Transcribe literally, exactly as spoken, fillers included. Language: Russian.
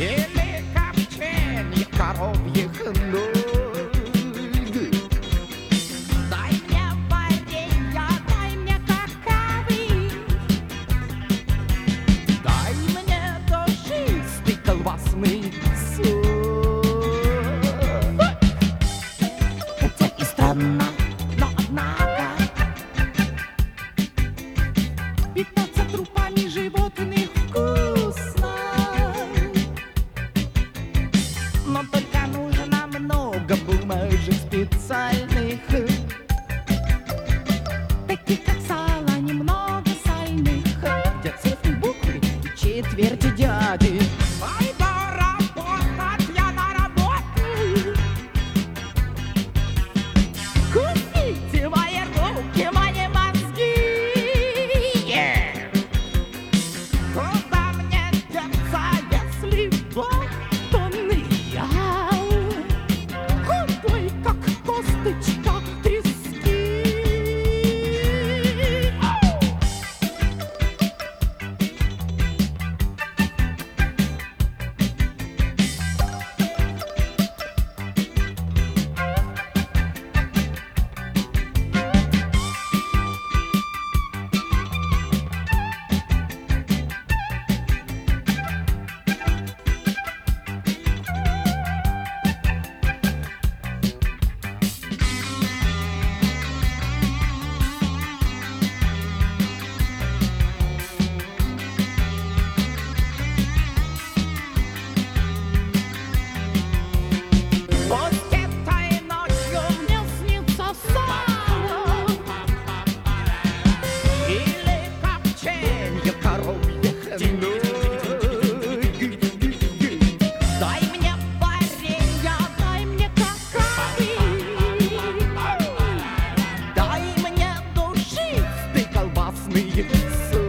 Или копченье коровьих ног. Дай мне варенья, дай мне какави, дай мне душистый колбасный сок. Хотя и странно, но однако питаться трупами животных вкусно. Но только нужно много бумажек специальных, таких как сало, немного сальных, где цифры, буквы и четверти дяди. Ай да работать я на работу. Купите мои руки, мои мозги. Yeah. Куда мне деться, если батон я худой, как косточка трески? Ау! Пусть этой ночью мне снится сало или копченье коровьих ног. Дай мне варенья, дай мне какави, дай мне душистый колбасный сок.